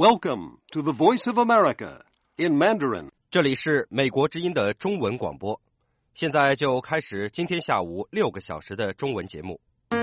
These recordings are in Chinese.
Welcome to the Voice of America in Mandarin. 这里是美国之音的中文广播，现在就开始今天下午6个小时的中文节目。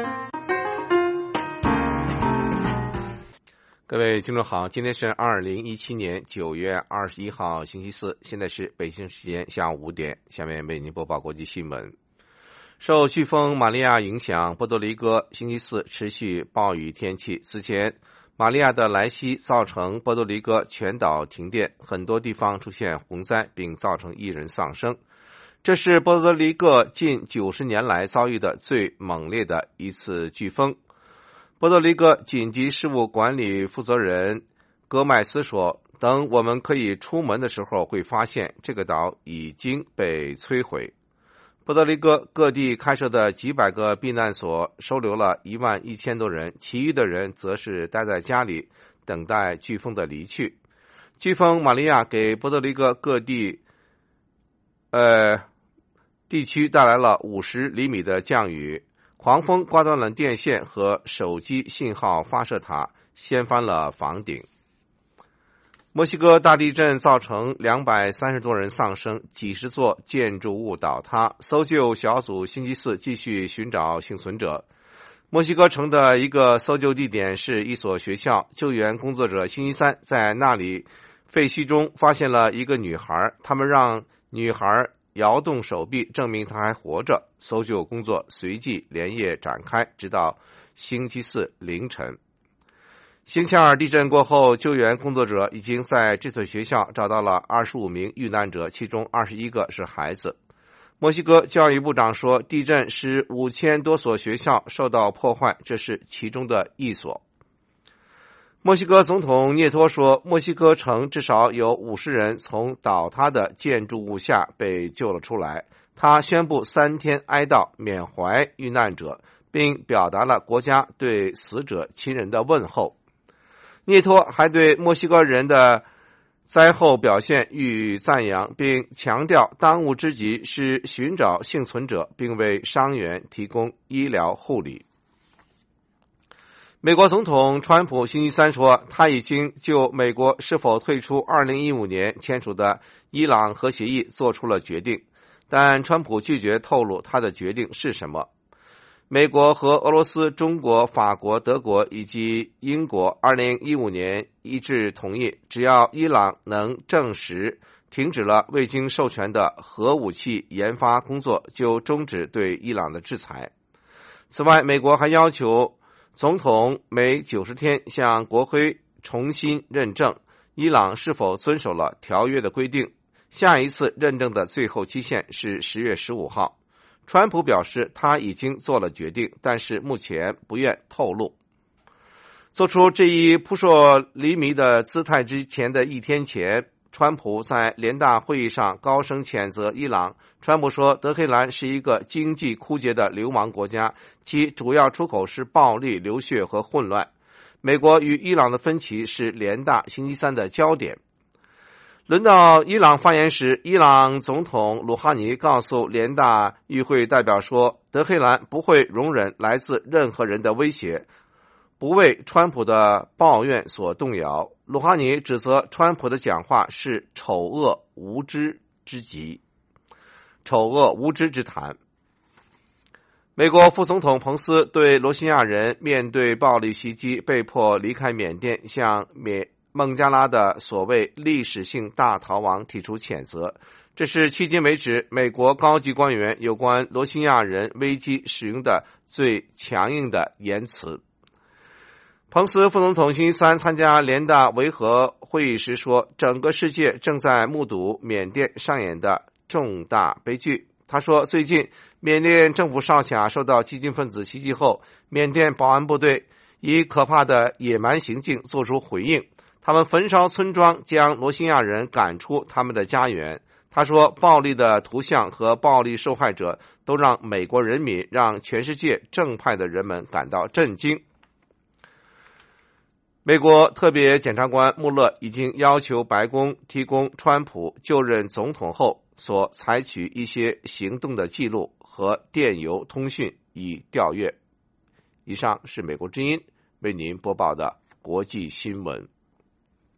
各位听众好，今天是2017年9月21号星期四，现在是北京时间下午5点，下面为您播报国际新闻。受飓风玛利亚影响，波多黎各星期四持续暴雨天气。此前玛利亚的来袭造成波多黎各全岛停电，很多地方出现洪灾，并造成1人丧生。这是波多黎各近90年来遭遇的最猛烈的一次飓风。波多黎各紧急事务管理负责人戈麦斯说，等我们可以出门的时候，会发现这个岛已经被摧毁。波多黎各各地开设的几百个避难所收留了11000多人，其余的人则是待在家里等待飓风的离去。飓风玛利亚给波多黎各各地区带来了50厘米的降雨，狂风刮断了电线和手机信号发射塔，掀翻了房顶。墨西哥大地震造成230多人丧生，几十座建筑物倒塌，搜救小组星期四继续寻找幸存者。墨西哥城的一个搜救地点是一所学校，救援工作者星期三在那里废墟中发现了一个女孩，他们让女孩摇动手臂，证明她还活着。搜救工作随即连夜展开，直到星期四凌晨。星期二地震过后，救援工作者已经在这所学校找到了25名遇难者，其中21个是孩子。墨西哥教育部长说，地震使5000多所学校受到破坏，这是其中的一所。墨西哥总统涅托说，墨西哥城至少有50人从倒塌的建筑物下被救了出来。他宣布3天哀悼，缅怀遇难者，并表达了国家对死者亲人的问候。涅托还对墨西哥人的灾后表现予以赞扬，并强调当务之急是寻找幸存者，并为伤员提供医疗护理。美国总统川普星期三说，他已经就美国是否退出2015年签署的伊朗核协议做出了决定，但川普拒绝透露他的决定是什么。美国和俄罗斯、中国、法国、德国以及英国2015年一致同意，只要伊朗能证实停止了未经授权的核武器研发工作，就终止对伊朗的制裁。此外，美国还要求总统每90天向国会重新认证伊朗是否遵守了条约的规定，下一次认证的最后期限是10月15号。川普表示他已经做了决定，但是目前不愿透露。做出这一扑朔迷离的姿态之前的一天前，川普在联大会议上高声谴责伊朗。川普说，德黑兰是一个经济枯竭的流氓国家，其主要出口是暴力、流血和混乱。美国与伊朗的分歧是联大星期三的焦点。轮到伊朗发言时，伊朗总统鲁哈尼告诉联大议会代表说，德黑兰不会容忍来自任何人的威胁，不为川普的抱怨所动摇。鲁哈尼指责川普的讲话是丑恶无知之极，丑恶无知之谈。美国副总统彭斯对罗兴亚人面对暴力袭击被迫离开缅甸，向孟加拉的所谓历史性大逃亡提出谴责，这是迄今为止美国高级官员有关罗兴亚人危机使用的最强硬的言辞。彭斯副总统星期三参加联大维和会议时说，整个世界正在目睹缅甸上演的重大悲剧。他说，最近缅甸政府哨卡受到激进分子袭击后，缅甸保安部队以可怕的野蛮行径做出回应，他们焚烧村庄，将罗兴亚人赶出他们的家园。他说，暴力的图像和暴力受害者都让美国人民，让全世界正派的人们感到震惊。美国特别检察官穆勒已经要求白宫提供川普就任总统后所采取一些行动的记录和电邮通讯以调阅。以上是美国之音为您播报的国际新闻。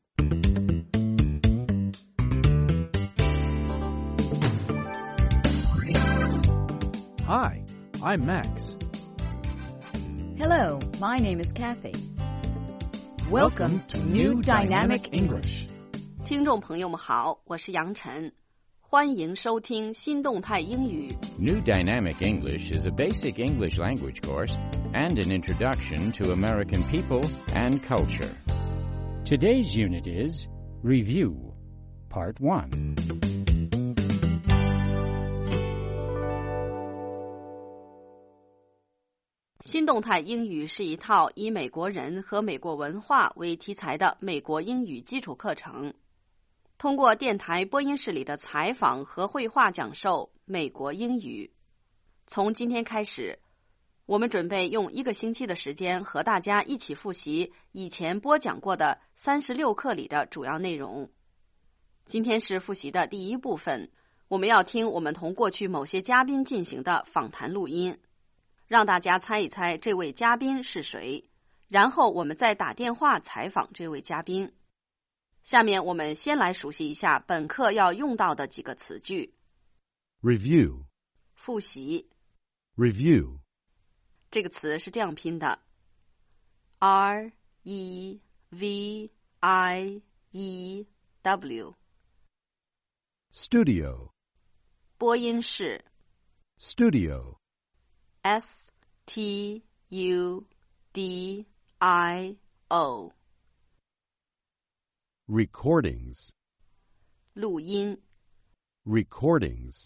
Hi, I'm Max. Hello, my name is Kathy. Welcome to New Dynamic English. 听众朋友们好，我是杨晨，欢迎收听新动态英语。 New Dynamic English is a basic English language course and an introduction to American people and culture. Today's unit is Review, Part 1. 新动态英语是一套以美国人和美国文化为题材的美国英语基础课程，通过电台播音室里的采访和绘画讲授美国英语。从今天开始，我们准备用1个星期的时间和大家一起复习以前播讲过的36课里的主要内容。今天是复习的第一部分，我们要听我们同过去某些嘉宾进行的访谈录音，让大家猜一猜这位嘉宾是谁，然后我们再打电话采访这位嘉宾。下面我们先来熟悉一下本课要用到的几个词句。 Review. 复习 Review. 这个词是这样拼的 R-E-V-I-E-W。 Studio. 播音室 Studio. S-T-U-D-I-O。 Recordings. 录音 Recordings.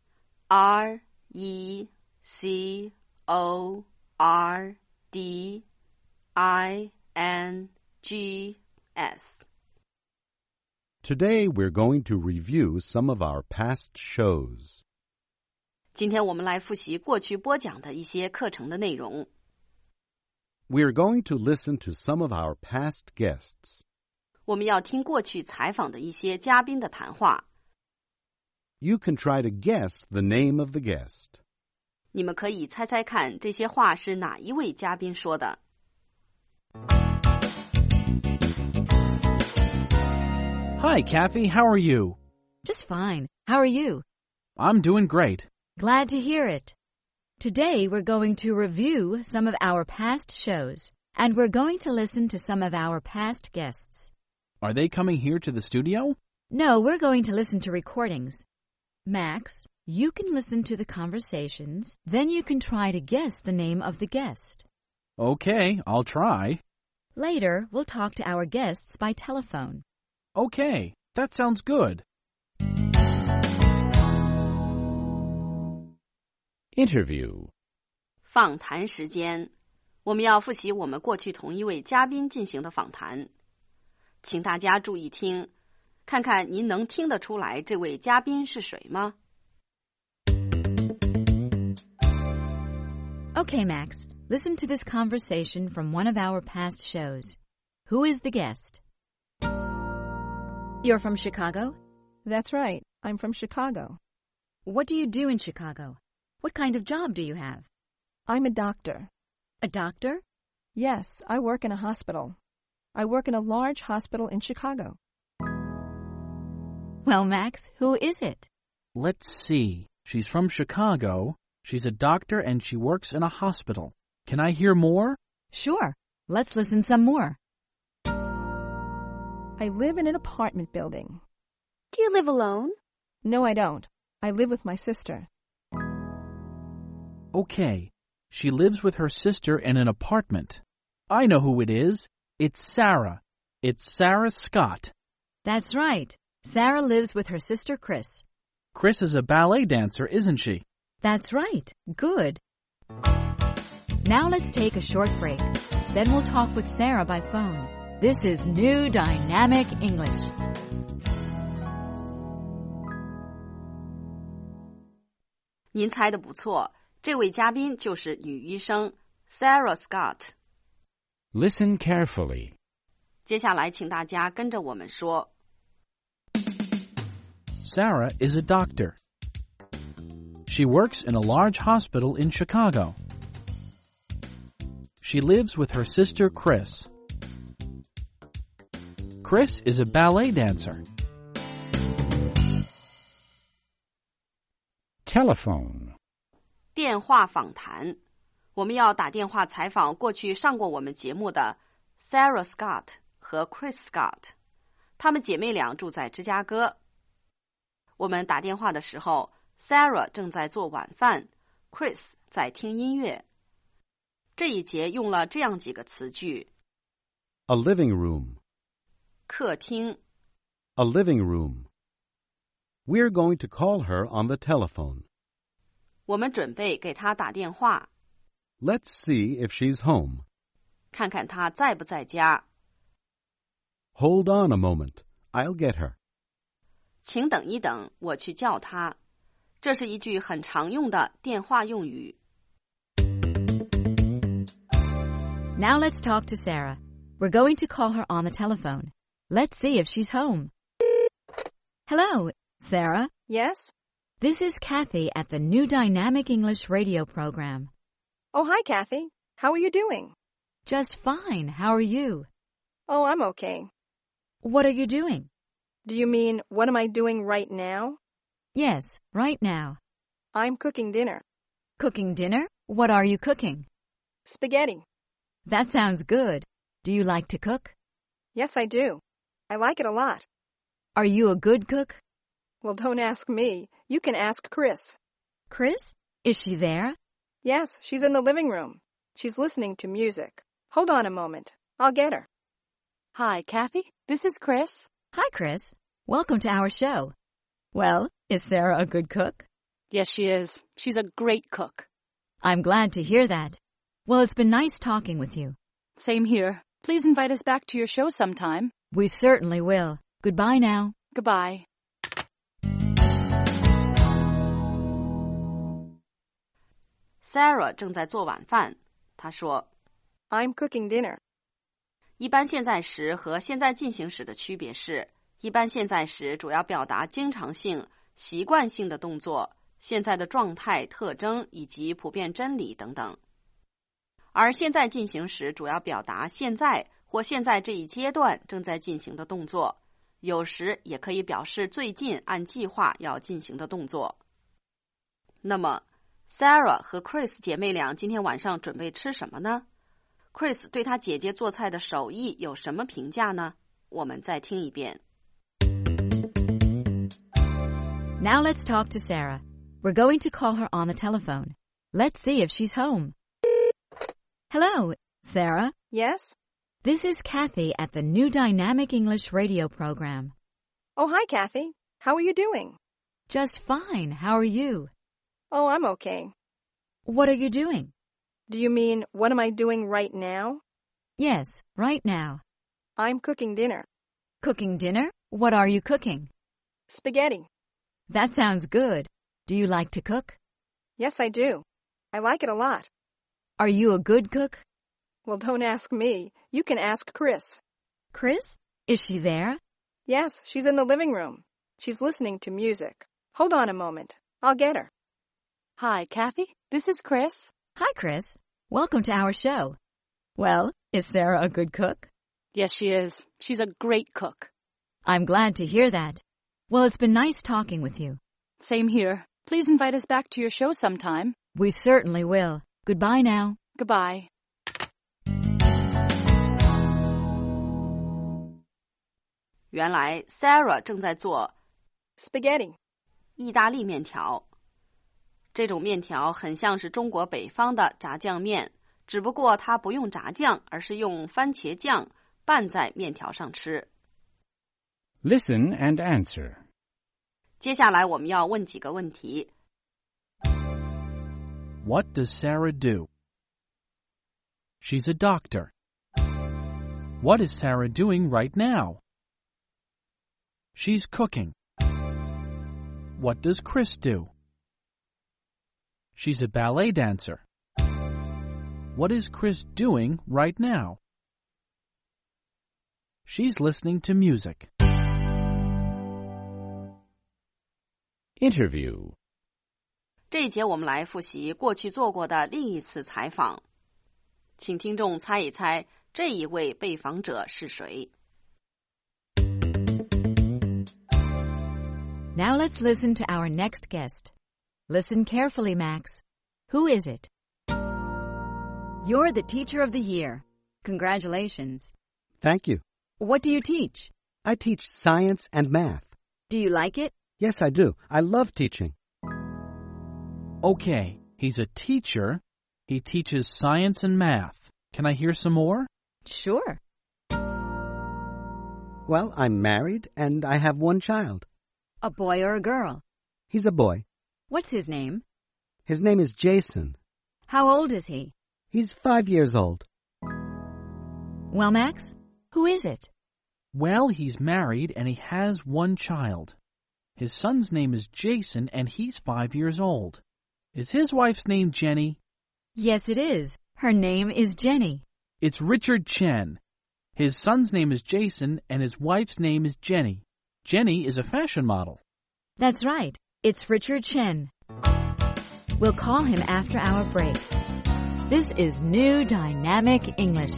R-E-C-O-R-D-I-N-G-S。 Today we're going to review some of our past shows. 今天我们来复习过去播讲的一些课程的内容。 We're going to listen to some of our past guests. 我们要听过去采访的一些嘉宾的谈话。 You can try to guess the name of the guest. 你们可以猜猜看这些话是哪一位嘉宾说的。 Hi, Kathy. How are you? Just fine. How are you? I'm doing great. Glad to hear it. Today we're going to review some of our past shows, and we're going to listen to some of our past guests. Are they coming here to the studio? No, we're going to listen to recordings. Max, you can listen to the conversations, then you can try to guess the name of the guest. Okay, I'll try. Later, we'll talk to our guests by telephone. Okay, that sounds good. Interview. 访谈时间，我们要复习我们过去同一位嘉宾进行的访谈。请大家注意听，看看您能听得出来这位嘉宾是谁吗？ Okay, Max, listen to this conversation from one of our past shows. Who is the guest? You're from Chicago? That's right. I'm from Chicago. What do you do in Chicago? What kind of job do you have? I'm a doctor. A doctor? Yes, I work in a hospital. I work in a large hospital in Chicago. Well, Max, who is it? Let's see. She's from Chicago. She's a doctor and she works in a hospital. Can I hear more? Sure. Let's listen some more. I live in an apartment building. Do you live alone? No, I don't. I live with my sister. Okay. She lives with her sister in an apartment. I know who it is. It's Sarah. It's Sarah Scott. That's right. Sarah lives with her sister Chris. Chris is a ballet dancer, isn't she? That's right. Good. Now let's take a short break. Then we'll talk with Sarah by phone. This is New Dynamic English. 您猜得不错，这位嘉宾就是女医生 Sarah Scott。 Listen carefully. 接下来请大家跟着我们说。 Sarah is a doctor. She works in a large hospital in Chicago. She lives with her sister Chris. Chris is a ballet dancer. Telephone. 电话访谈。我们要打电话采访过去上过我们节目的 Sarah Scott 和 Chris Scott， 她们姐妹俩住在芝加哥。我们打电话的时候 Sarah 正在做晚饭， Chris 在听音乐。这一节用了这样几个词句： A living room. 客厅， A living room. We're going to call her on the telephone. 我们准备给她打电话， Let's see if she's home. 看看她在不在家。 Hold on a moment. I'll get her. 请等一等，我去叫她。这是一句很常用的电话用语。 Now let's talk to Sarah. We're going to call her on the telephone. Let's see if she's home. Hello, Sarah. Yes? This is Kathy at the New Dynamic English radio program. Oh, hi, Kathy. How are you doing? Just fine. How are you? Oh, I'm okay. What are you doing? Do you mean, what am I doing right now? Yes, right now. I'm cooking dinner. Cooking dinner? What are you cooking? Spaghetti. That sounds good. Do you like to cook? Yes, I do. I like it a lot. Are you a good cook? Well, don't ask me. You can ask Chris. Chris? Is she there? Yes, she's in the living room. She's listening to music. Hold on a moment. I'll get her. Hi, Kathy. This is Chris. Hi, Chris. Welcome to our show. Well, is Sarah a good cook? Yes, she is. She's a great cook. I'm glad to hear that. Well, it's been nice talking with you. Same here. Please invite us back to your show sometime. We certainly will. Goodbye now. Goodbye. Sarah 正在做晚饭，她说 I'm cooking dinner. 一般现在时和现在进行时的区别是，一般现在时主要表达经常性、习惯性的动作、现在的状态、特征以及普遍真理等等。而现在进行时主要表达现在或现在这一阶段正在进行的动作，有时也可以表示最近按计划要进行的动作。那么 Sarah 和 Chris 姐妹俩今天晚上准备吃什么呢？ Chris 对他姐姐做菜的手艺有什么评价呢？我们再听一遍。 Now let's talk to Sarah. We're going to call her on the telephone. Let's see if she's home. Hello, Sarah. Yes? This is Kathy at the New Dynamic English radio program. Oh, hi, Kathy. How are you doing? Just fine. How are you? Oh, I'm okay. What are you doing? Do you mean, what am I doing right now? Yes, right now. I'm cooking dinner. Cooking dinner? What are you cooking? Spaghetti. That sounds good. Do you like to cook? Yes, I do. I like it a lot. Are you a good cook? Well, don't ask me. You can ask Chris. Chris? Is she there? Yes, she's in the living room. She's listening to music. Hold on a moment. I'll get her. Hi, Kathy. This is Chris. Hi, Chris. Welcome to our show. Well, is Sarah a good cook? Yes, she is. She's a great cook. I'm glad to hear that. Well, it's been nice talking with you. Same here. Please invite us back to your show sometime. We certainly will. Goodbye now. Goodbye. 原来 Sarah 正在做 Spaghetti. 意大利面条。这种面条很像是中国北方的炸酱面，只不过它不用炸酱，而是用番茄酱拌在面条上吃。 Listen and answer. 接下来我们要问几个问题。 What does Sarah do? She's a doctor. What is Sarah doing right now? She's cooking. What does Chris do? She's a ballet dancer. What is Chris doing right now? She's listening to music. Interview. 这一节我们来复习过去做过的另一次采访，请听众猜一猜这一位被访者是谁。 Now let's listen to our next guest. Listen carefully, Max. Who is it? You're the teacher of the year. Congratulations. Thank you. What do you teach? I teach science and math. Do you like it? Yes, I do. I love teaching. Okay, he's a teacher. He teaches science and math. Can I hear some more? Sure. Well, I'm married and I have one child. A boy or a girl? He's a boy. What's his name? His name is Jason. How old is he? He's 5 years old. Well, Max, who is it? Well, he's married and he has one child. His son's name is Jason and he's 5 years old. Is his wife's name Jenny? Yes, it is. Her name is Jenny. It's Richard Chen. His son's name is Jason and his wife's name is Jenny. Jenny is a fashion model. That's right. It's Richard Chen. We'll call him after our break. This is New Dynamic English.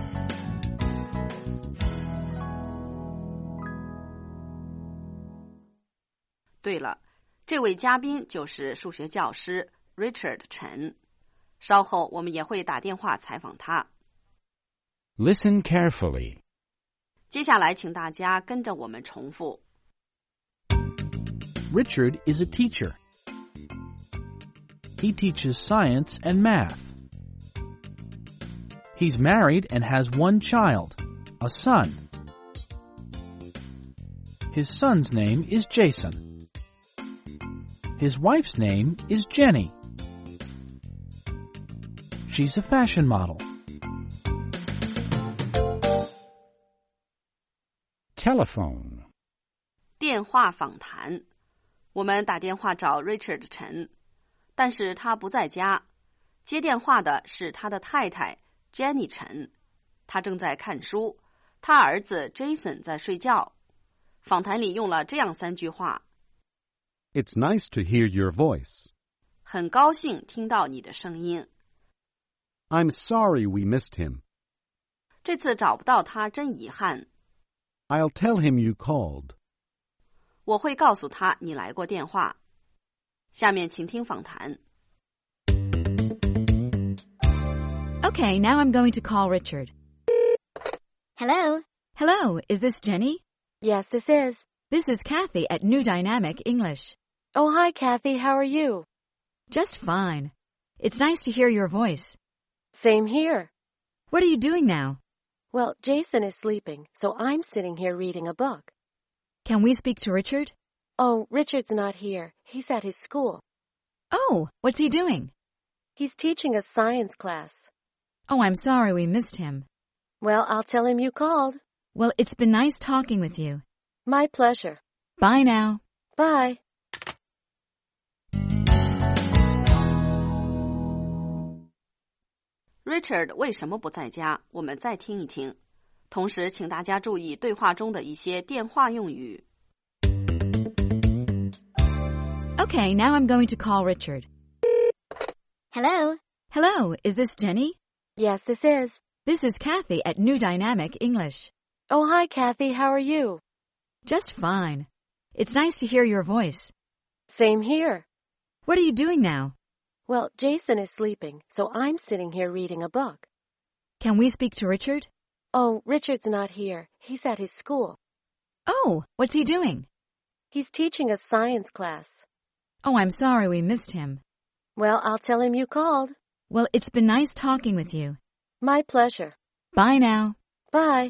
对了，这位嘉宾就是数学教师 Richard Chen。稍后我们也会打电话采访他。 Listen carefully. 接下来请大家跟着我们重复。 Richard is a teacher. He teaches science and math. He's married and has one child, a son. His son's name is Jason. His wife's name is Jenny. She's a fashion model. Telephone. 电话访谈。我们打电话找 Richard Chen， 但是他不在家。接电话的是他的太太 Jenny Chen， 他正在看书，他儿子 Jason 在睡觉。访谈里用了这样3句话。 It's nice to hear your voice. 很高兴听到你的声音。 I'm sorry we missed him. 这次找不到他真遗憾。 I'll tell him you called. 我会告诉他你来过电话。下面请听访谈。 Okay, now I'm going to call Richard. Hello? Hello, is this Jenny? Yes, this is. This is Kathy at New Dynamic English. Oh, hi, Kathy. How are you? Just fine. It's nice to hear your voice. Same here. What are you doing now? Well, Jason is sleeping, so I'm sitting here reading a book. Can we speak to Richard? Oh, Richard's not here. He's at his school. Oh, what's he doing? He's teaching a science class. Oh, I'm sorry we missed him. Well, I'll tell him you called. Well, it's been nice talking with you. My pleasure. Bye now. Bye. Richard 为什么不在家？我们再听一听。同时，请大家注意对话中的一些电话用语。 Okay, now I'm going to call Richard. Hello? Hello, is this Jenny? Yes, this is. This is Kathy at New Dynamic English. Oh, hi, Kathy. How are you? Just fine. It's nice to hear your voice. Same here. What are you doing now? Well, Jason is sleeping, so I'm sitting here reading a book. Can we speak to Richard? Oh, Richard's not here. He's at his school. Oh, what's he doing? He's teaching a science class. Oh, I'm sorry we missed him. Well, I'll tell him you called. Well, it's been nice talking with you. My pleasure. Bye now. Bye.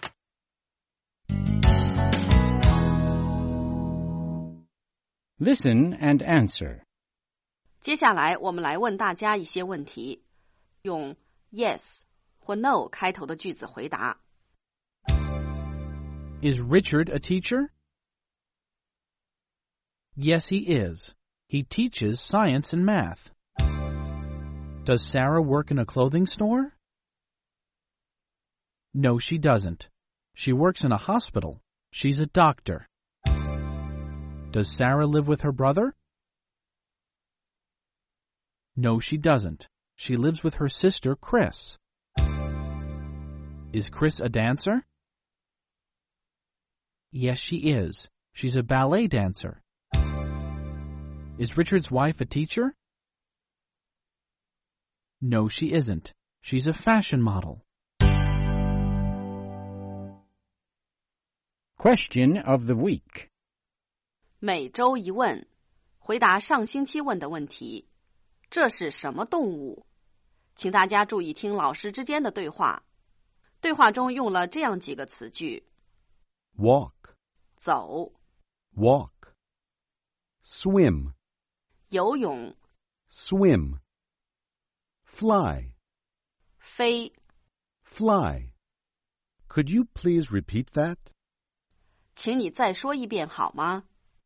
Listen and answer. 接下来我们来问大家一些问题，用 yes 或 no 开头的句子回答。 Is Richard a teacher? Yes, he is. He teaches science and math. Does Sarah work in a clothing store? No, she doesn't. She works in a hospital. She's a doctor. Does Sarah live with her brother? No, she doesn't. She lives with her sister, Chris. Is Chris a dancer? Yes, she is. She's a ballet dancer. Is Richard's wife a teacher? No, she isn't. She's a fashion model. Question of the week. 每周一问，回答上星期问的问题。这是什么动物？请大家注意听老师之间的对话。对话中用了这样几个词句 walk, 走 walk, swim, 游泳 swim, fly, 飞 fly. Could you please repeat that? 请你再说一遍好吗？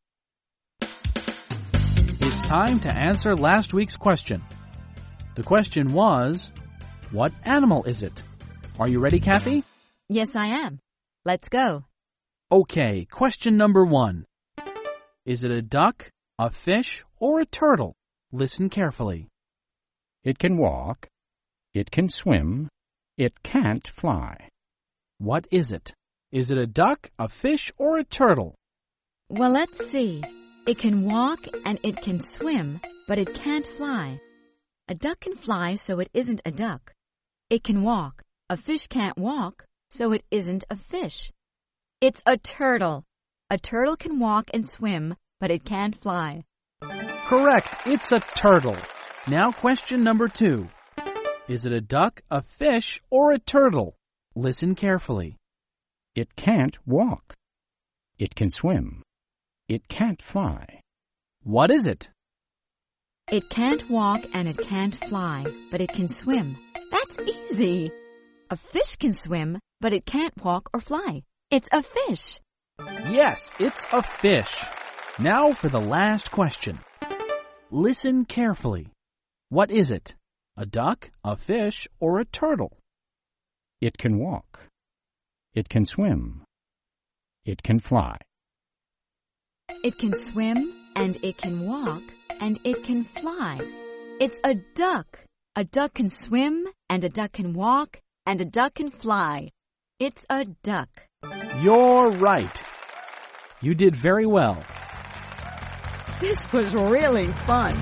It's time to answer last week's question. The question was, what animal is it? Are you ready, Kathy? Yes, I am. Let's go. Okay, question number 1. Is it a duck, a fish, or a turtle? Listen carefully. It can walk. It can swim. It can't fly. What is it? Is it a duck, a fish, or a turtle? Well, let's see. It can walk and it can swim, but it can't fly. A duck can fly, so it isn't a duck. It can walk. A fish can't walk, so it isn't a fish. It's a turtle. A turtle can walk and swim, but it can't fly. Correct. It's a turtle. Now question number 2. Is it a duck, a fish, or a turtle? Listen carefully. It can't walk. It can swim. It can't fly. What is it? It can't walk and it can't fly, but it can swim. That's easy. A fish can swim, but it can't walk or fly. It's a fish. Yes, it's a fish. Now for the last question. Listen carefully. What is it? A duck, a fish, or a turtle? It can walk. It can swim. It can fly. It can swim, and it can walk, and it can fly. It's a duck. A duck can swim, and a duck can walk, and a duck can fly. It's a duck. You're right. You did very well. This was really fun.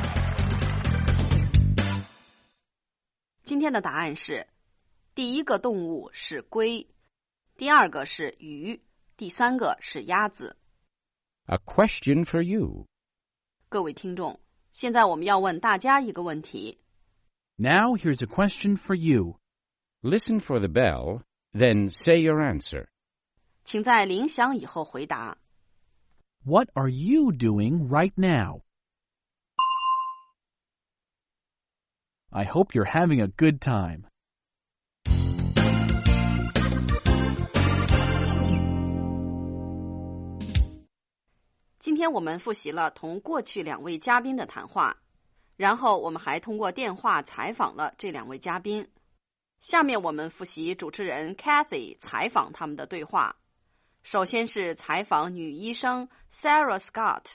今天的答案是，第一个动物是龟，第二个是鱼，第三个是鸭子。 A question for you. 各位听众，现在我们要问大家一个问题。 Now here's a question for you. Listen for the bell, then say your answer. 请在铃响以后回答。 What are you doing right now? I hope you're having a good time. 今天我们复习了同过去两位嘉宾的谈话，然后我们还通过电话采访了这两位嘉宾。下面我们复习主持人 Kathy 采访他们的对话。首先是采访女医生 Sarah Scott。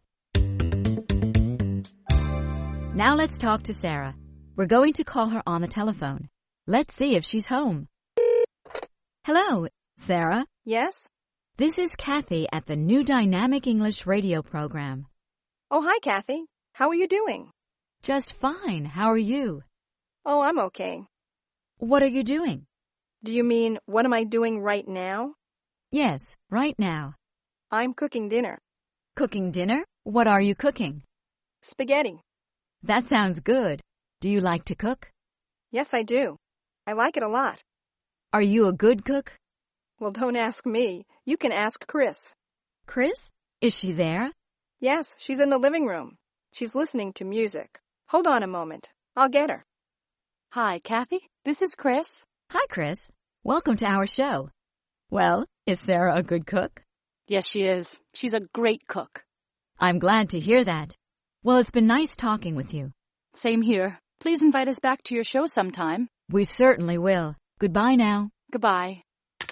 Now let's talk to Sarah. We're going to call her on the telephone. Let's see if she's home. Hello, Sarah. Yes? This is Kathy at the New Dynamic English radio program. Oh, hi, Kathy. How are you doing? Just fine. How are you? Oh, I'm okay. What are you doing? Do you mean, what am I doing right now? Yes, right now. I'm cooking dinner. Cooking dinner? What are you cooking? Spaghetti. That sounds good. Do you like to cook? Yes, I do. I like it a lot. Are you a good cook? Well, don't ask me. You can ask Chris. Chris? Is she there? Yes, she's in the living room. She's listening to music. Hold on a moment. I'll get her. Hi, Kathy. This is Chris. Hi, Chris. Welcome to our show. Well, is Sarah a good cook? Yes, she is. She's a great cook. I'm glad to hear that. Well, it's been nice talking with you. Same here. Please invite us back to your show sometime. We certainly will. Goodbye now. Goodbye.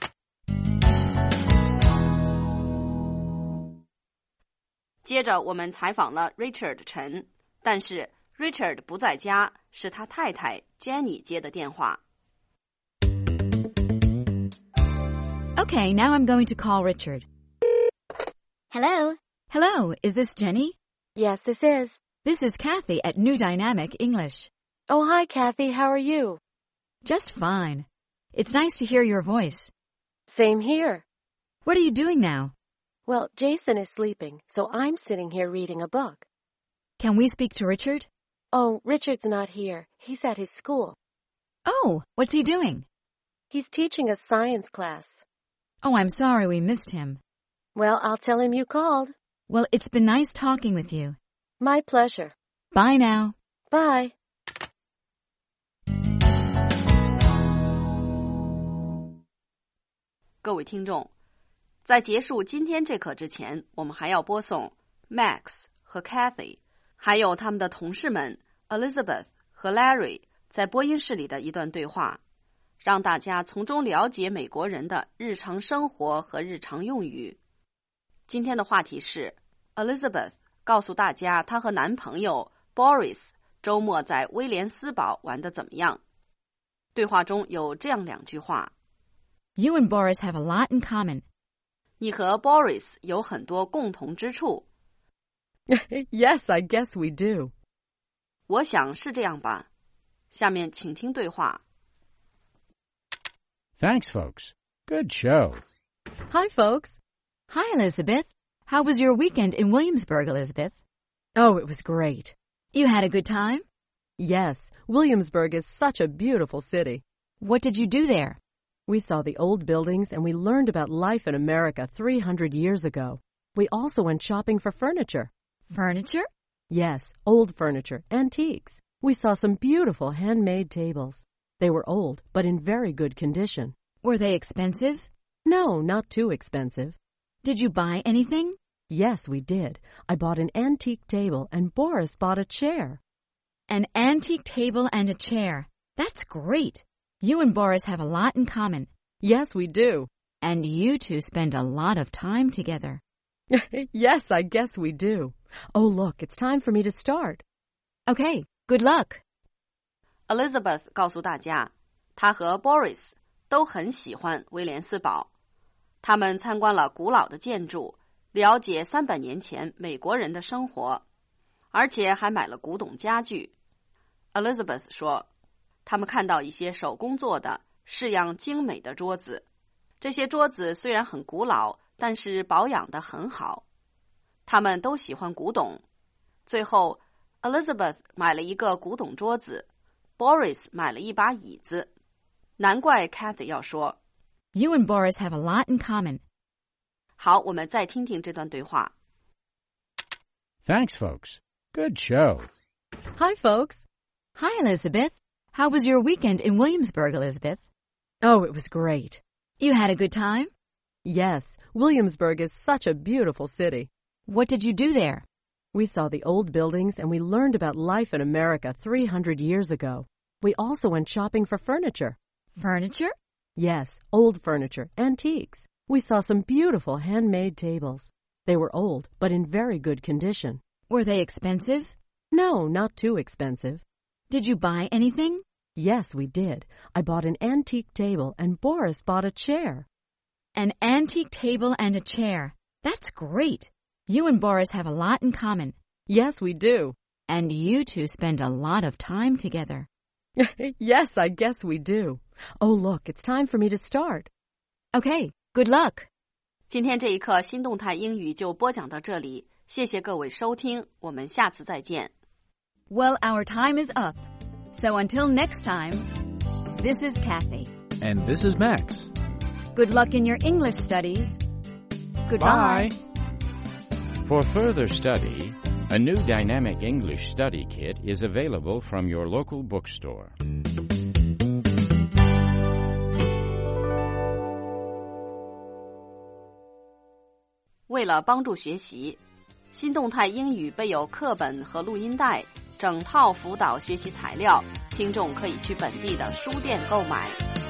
接着我们采访了 Richard 陈，但是 Richard 不在家，是他太太 Jenny 接的电话。 Okay, now I'm going to call Richard. Hello? Hello, is this Jenny? Yes, this is. This is Kathy at New Dynamic English. Oh, hi, Kathy. How are you? Just fine. It's nice to hear your voice. Same here. What are you doing now? Well, Jason is sleeping, so I'm sitting here reading a book. Can we speak to Richard? Oh, Richard's not here. He's at his school. Oh, what's he doing? He's teaching a science class. Oh, I'm sorry we missed him. Well, I'll tell him you called. Well, it's been nice talking with you. My pleasure. Bye now. Bye. 各位听众，在结束今天这课之前，我们还要播送 Max 和 Kathy， 还有他们的同事们 Elizabeth 和 Larry 在播音室里的一段对话，让大家从中了解美国人的日常生活和日常用语。今天的话题是 Elizabeth 告诉大家她和男朋友 Boris 周末在威廉斯堡玩得怎么样。对话中有这样2句话。 You and Boris have a lot in common. 你和 Boris 有很多共同之处。 Yes, I guess we do. 我想是这样吧。下面请听对话。 Thanks, folks. Good show. Hi, folks. Hi, Elizabeth. How was your weekend in Williamsburg, Elizabeth? Oh, it was great. You had a good time? Yes, Williamsburg is such a beautiful city. What did you do there? We saw the old buildings and we learned about life in America 300 years ago. We also went shopping for furniture. Furniture? Yes, old furniture, antiques. We saw some beautiful handmade tables. They were old, but in very good condition. Were they expensive? No, not too expensive. Did you buy anything? Yes, we did. I bought an antique table and Boris bought a chair. An antique table and a chair. That's great. You and Boris have a lot in common. Yes, we do. And you two spend a lot of time together. Yes, I guess we do. Oh, look, it's time for me to start. Okay, good luck. Elizabeth 告诉大家，她和 Boris 都很喜欢威廉斯堡。他们参观了古老的建筑，了解300年前美国人的生活，而且还买了古董家具。Elizabeth 说，他们看到一些手工做的、式样精美的桌子。这些桌子虽然很古老，但是保养得很好。他们都喜欢古董。最后 Elizabeth 买了一个古董桌子， Boris 买了一把椅子。难怪 Kathy 要说 You and Boris have a lot in common. 好，我们再听听这段对话。 Thanks, folks. Good show. Hi, folks. Hi, Elizabeth. How was your weekend in Williamsburg, Elizabeth? Oh, it was great. You had a good time? Yes, Williamsburg is such a beautiful city. What did you do there? We saw the old buildings and we learned about life in America 300 years ago. We also went shopping for furniture. Furniture? Yes, old furniture, antiques. We saw some beautiful handmade tables. They were old, but in very good condition. Were they expensive? No, not too expensive. Did you buy anything? Yes, we did. I bought an antique table and Boris bought a chair. An antique table and a chair. That's great. You and Boris have a lot in common. Yes, we do. And you two spend a lot of time together. Yes, I guess we do. Oh, look, it's time for me to start. Okay, good luck. 今天这一课新动态英语就播讲到这里，谢谢各位收听，我们下次再见。 Well, our time is up. So until next time, this is Kathy. And this is Max. Good luck in your English studies. Goodbye. Bye. For further study, a new dynamic English study kit is available from your local bookstore. 为了帮助学习，新动态英语备有课本和录音带，整套辅导学习材料，听众可以去本地的书店购买。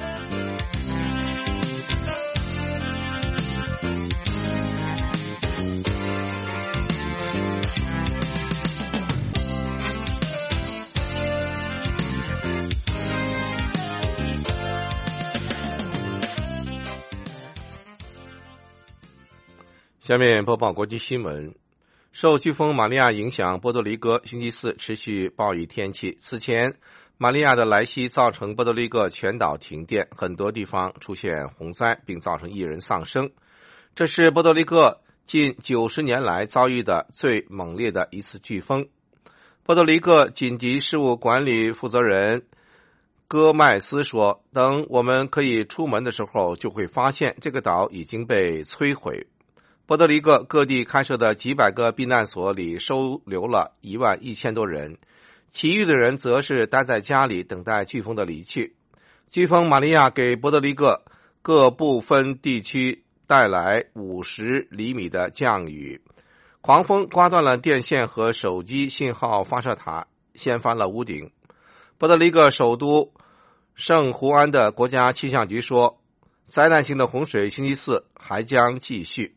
下面播报国际新闻。受飓风玛利亚影响，波多黎各星期四持续暴雨天气。此前， 玛利亚的来袭造成波多黎各全岛停电，很多地方出现洪灾，并造成1人丧生。这是波多黎各近90年来遭遇的最猛烈的一次飓风。波多黎各紧急事务管理负责人戈麦斯说，等我们可以出门的时候，就会发现这个岛已经被摧毁。波多黎各各地开设的几百个避难所里收留了11000多人，其余的人则是待在家里等待飓风的离去。飓风玛利亚给波多黎各各部分地区带来50厘米的降雨，狂风刮断了电线和手机信号发射塔，掀翻了屋顶。波多黎各首都圣胡安的国家气象局说，灾难性的洪水星期4还将继续。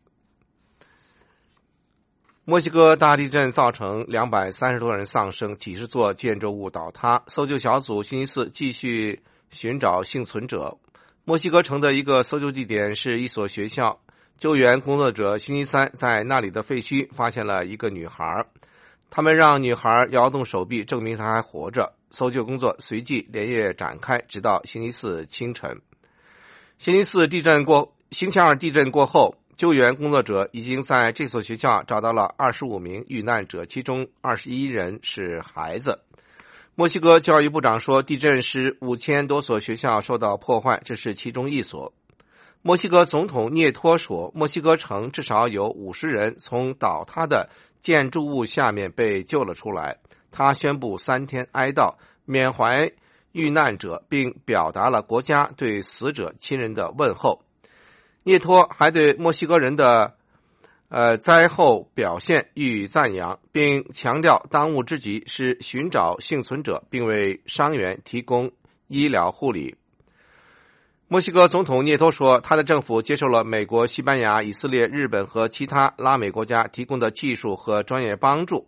墨西哥大地震造成230多人丧生，几十座建筑物倒塌，搜救小组星期4继续寻找幸存者。墨西哥城的一个搜救地点是一所学校，救援工作者星期3在那里的废墟发现了一个女孩，他们让女孩摇动手臂证明她还活着。搜救工作随即连夜展开，直到星期4清晨。星期2地震过后，救援工作者已经在这所学校找到了25名遇难者，其中21人是孩子。墨西哥教育部长说，地震使5000多所学校受到破坏，这是其中一所。墨西哥总统涅托说，墨西哥城至少有50人从倒塌的建筑物下面被救了出来。他宣布3天哀悼，缅怀遇难者，并表达了国家对死者亲人的问候。涅托还对墨西哥人的灾后表现予以赞扬，并强调当务之急是寻找幸存者，并为伤员提供医疗护理。墨西哥总统涅托说，他的政府接受了美国、西班牙、以色列、日本和其他拉美国家提供的技术和专业帮助。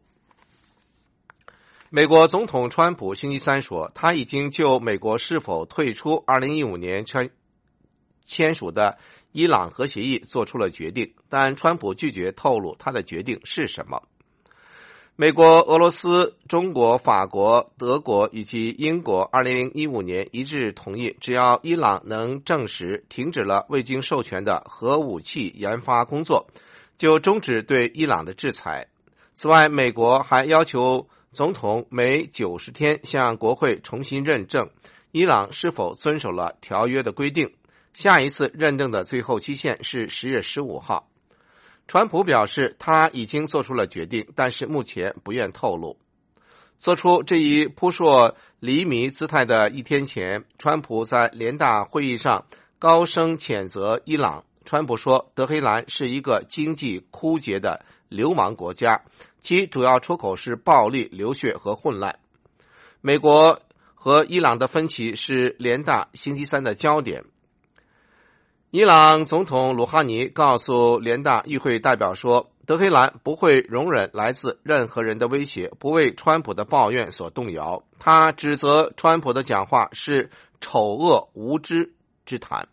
美国总统川普星期3说，他已经就美国是否退出2015年签署的伊朗核协议做出了决定，但川普拒绝透露他的决定是什么。美国、俄罗斯、中国、法国、德国以及英国2015年一致同意，只要伊朗能证实停止了未经授权的核武器研发工作，就终止对伊朗的制裁。此外，美国还要求总统每90天向国会重新认证伊朗是否遵守了条约的规定，下一次认证的最后期限是10月15号。川普表示他已经做出了决定，但是目前不愿透露。做出这一扑朔迷离姿态的一天前，川普在联大会议上高声谴责伊朗。川普说，德黑兰是一个经济枯竭的流氓国家，其主要出口是暴力、流血和混乱。美国和伊朗的分歧是联大星期3的焦点。伊朗总统鲁哈尼告诉联大议会代表说，德黑兰不会容忍来自任何人的威胁，不为川普的抱怨所动摇。他指责川普的讲话是丑恶无知之谈。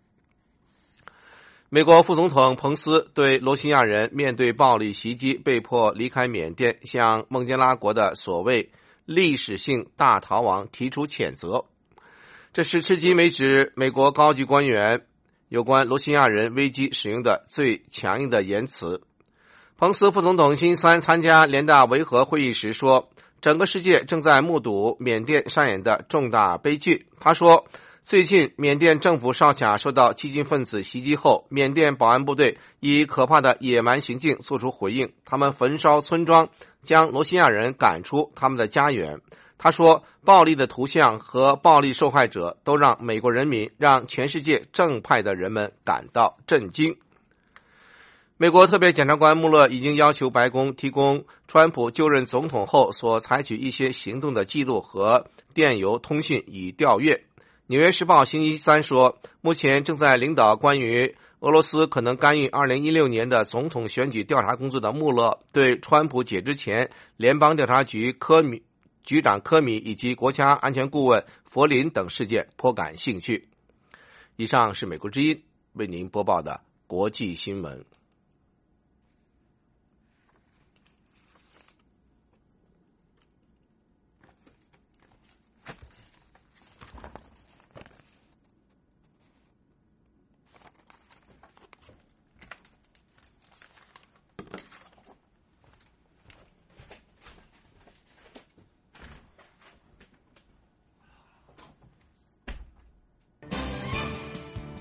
美国副总统彭斯对罗兴亚人面对暴力袭击被迫离开缅甸，向孟加拉国的所谓历史性大逃亡提出谴责。这是迄今为止美国高级官员有关罗兴亚人危机使用的最强硬的言辞。彭斯副总统星期3参加联大维和会议时说，整个世界正在目睹缅甸上演的重大悲剧。他说，最近缅甸政府哨卡受到激进分子袭击后，缅甸保安部队以可怕的野蛮行径作出回应，他们焚烧村庄，将罗兴亚人赶出他们的家园。他说，暴力的图像和暴力受害者都让美国人民，让全世界正派的人们感到震惊。美国特别检察官穆勒已经要求白宫提供川普就任总统后所采取一些行动的记录和电邮通讯以调阅。纽约时报星期3说，目前正在领导关于俄罗斯可能干预2016年的总统选举调查工作的穆勒对川普解职前联邦调查局局长科米以及国家安全顾问弗林等事件颇感兴趣。以上是美国之音为您播报的国际新闻。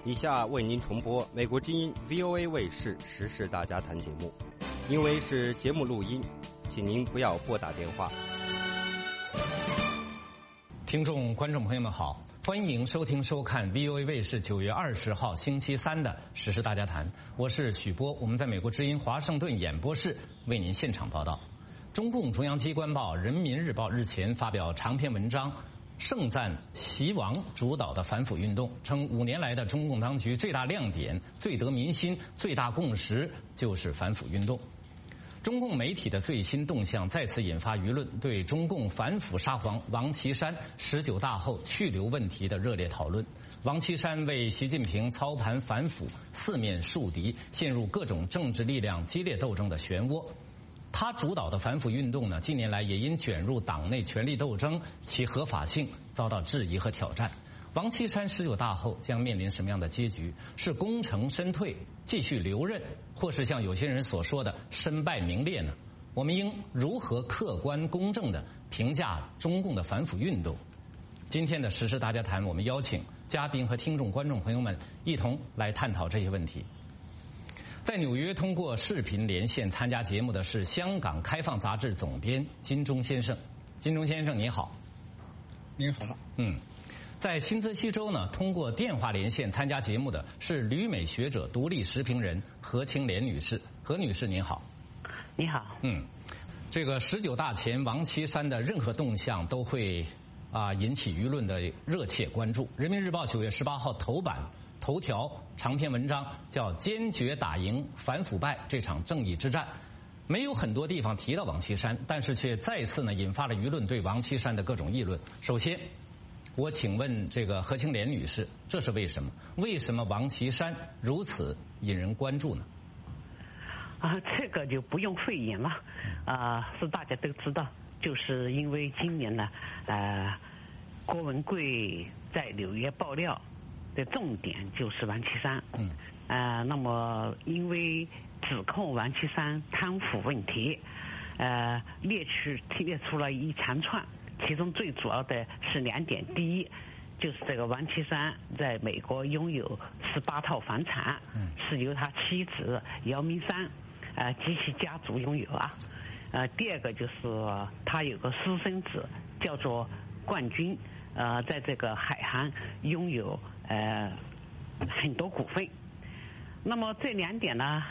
以下为您重播美国之音 VOA 卫视时事大家谈节目，因为是节目录音，请您不要拨打电话。 听众、观众朋友们好，欢迎收听收看 VOA 卫视9月20号星期三的时事大家谈，我是许波，我们在美国之音华盛顿演播室为您现场报道。中共中央机关报《人民日报》日前发表长篇文章，盛赞习王主导的反腐运动，称5年来的中共当局最大亮点、最得民心、最大共识就是反腐运动。中共媒体的最新动向再次引发舆论对中共反腐沙皇王岐山19大后去留问题的热烈讨论。王岐山为习近平操盘反腐四面树敌，陷入各种政治力量激烈斗争的漩涡。他主导的反腐运动呢，近年来也因卷入党内权力斗争，其合法性遭到质疑和挑战。王岐山19大后将面临什么样的结局？是功成身退，继续留任，或是像有些人所说的身败名裂呢？我们应如何客观公正地评价中共的反腐运动？今天的时事大家谈，我们邀请嘉宾和听众、观众朋友们一同来探讨这些问题。在纽约通过视频连线参加节目的是香港开放杂志总编金钟先生。金钟先生你好。 你好。 在新泽西州呢，通过电话连线参加节目的是旅美学者、独立时评人何清莲女士。何女士您好。 你好。 这个19大前王岐山的任何动向都会引起舆论的热切关注。人民日报9月18号头条长篇文章叫坚决打赢反腐败这场正义之战，没有很多地方提到王岐山，但是却再次呢引发了舆论对王岐山的各种议论。首先我请问这个何清莲女士，这是为什么？为什么王岐山如此引人关注呢？ 这个就不用讳言了，是大家都知道，就是因为今年呢，郭文贵在纽约爆料的重点就是王岐山。那么因为指控王岐山贪腐问题，列出了一长串。其中最主要的是2点，第一就是这个王岐山在美国拥有18套房产，是由他妻子姚明山及其家族拥有第二个就是他有个私生子叫做冠军，在这个海航拥有很多股份。那么这2点呢，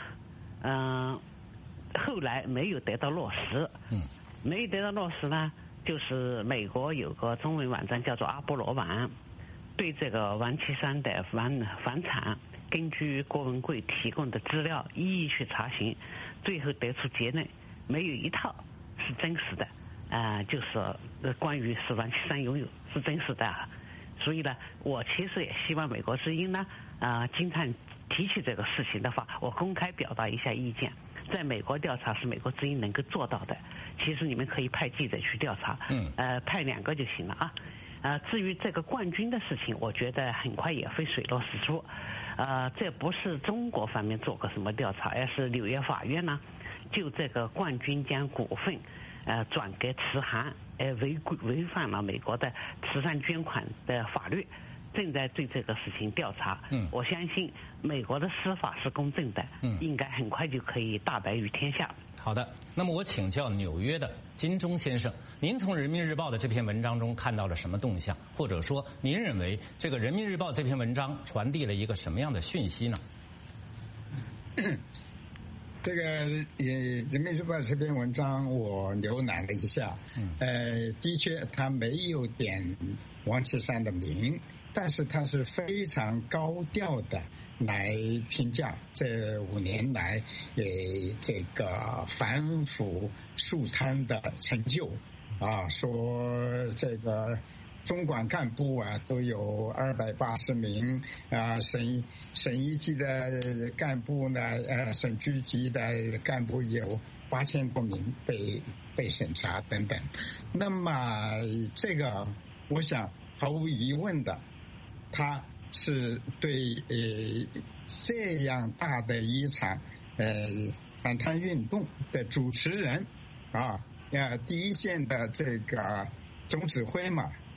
后来没有得到落实。没有得到落实呢，就是美国有个中文网站叫做阿波罗网，对这个王岐山的房产根据郭文贵提供的资料一一去查询，最后得出结论，没有一套是真实的，就是关于是王岐山拥有是真实的。所以呢，我其实也希望美国之音呢，经常提起这个事情的话，我公开表达一下意见。在美国调查是美国之音能够做到的，其实你们可以派记者去调查，派2个就行了至于这个冠军的事情，我觉得很快也会水落石出。这不是中国方面做过什么调查，而是纽约法院呢，就这个冠军将股份转给慈航，违反了美国的慈善捐款的法律，正在对这个事情调查。我相信美国的司法是公正的，应该很快就可以大白于天下。 好的，那么我请教纽约的金钟先生，您从人民日报的这篇文章中看到了什么动向，或者说您认为这个人民日报这篇文章传递了一个什么样的讯息呢？ 这个人民日报这篇文章我浏览了一下，的确他没有点王岐山的名，但是他是非常高调的来评价这5年来这个反腐肃贪的成就说这个中管干部都有280名省一级的干部呢，省局级的干部有8000多名被审查等等。那么这个我想毫无疑问的，他是对这样大的一场反贪运动的主持人第一线的这个总指挥嘛，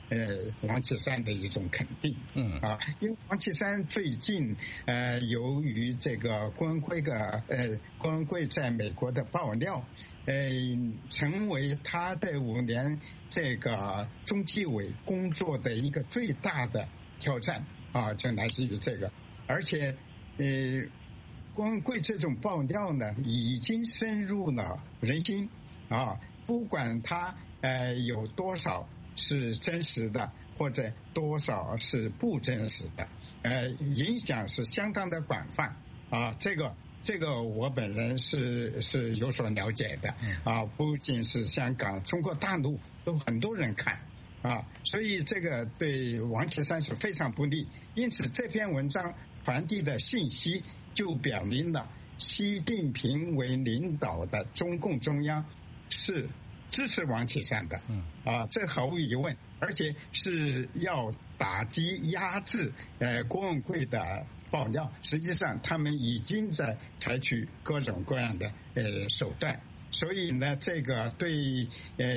王岐山的一种肯定。因为王岐山最近由于这个郭文贵在美国的爆料，成为他的5年这个中纪委工作的一个最大的挑战就来自于这个，而且郭文贵这种爆料呢，已经深入了人心不管他有多少是真实的，或者多少是不真实的，影响是相当的广泛这个我本人是有所了解的不仅是香港，中国大陆都很多人看所以这个对王岐山是非常不利。因此这篇文章传递的信息就表明了习近平为领导的中共中央是支持王岐山的这毫无疑问，而且是要打击压制郭文贵的爆料。实际上他们已经在采取各种各样的手段，所以呢这个对